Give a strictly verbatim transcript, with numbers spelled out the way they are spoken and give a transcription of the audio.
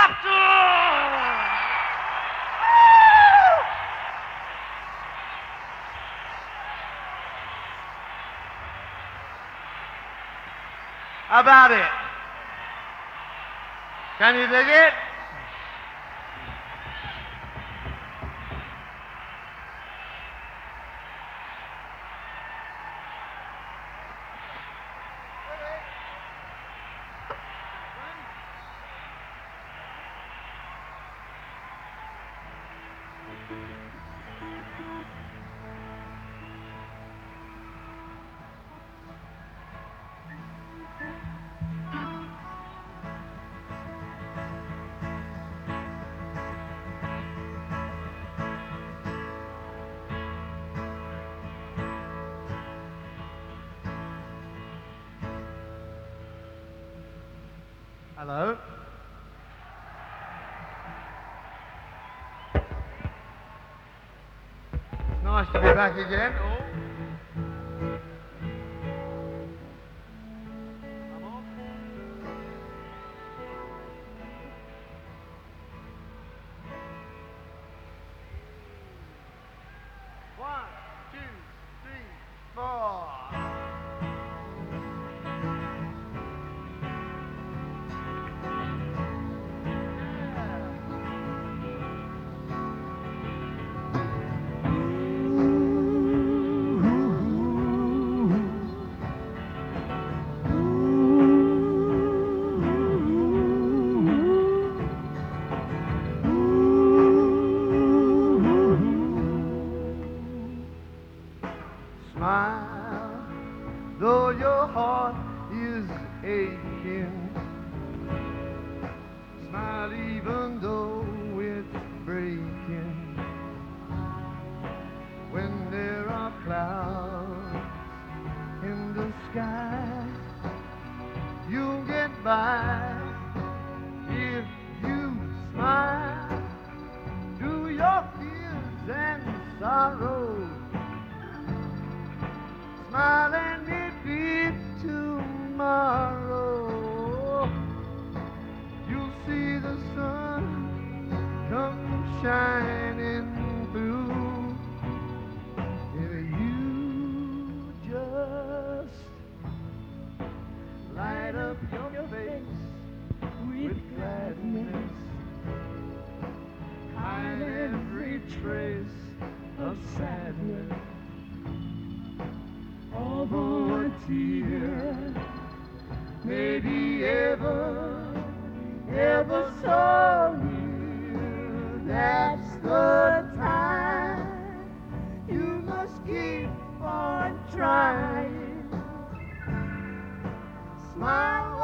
Doctor! How about it? Can you dig it? Hello? It's nice to be back again. Oh. Come on. One, two, three, four. Smile, though your heart is aching. Smile even though it's breaking. When there are clouds in the sky, you'll get by if you smile through your fears and sorrows. Smile and maybe tomorrow you'll see the sun come shining through. If you just light up your face with gladness, hide every trace of sadness. Although a tear may be ever, ever so near, that's the time you must keep on trying. Smile.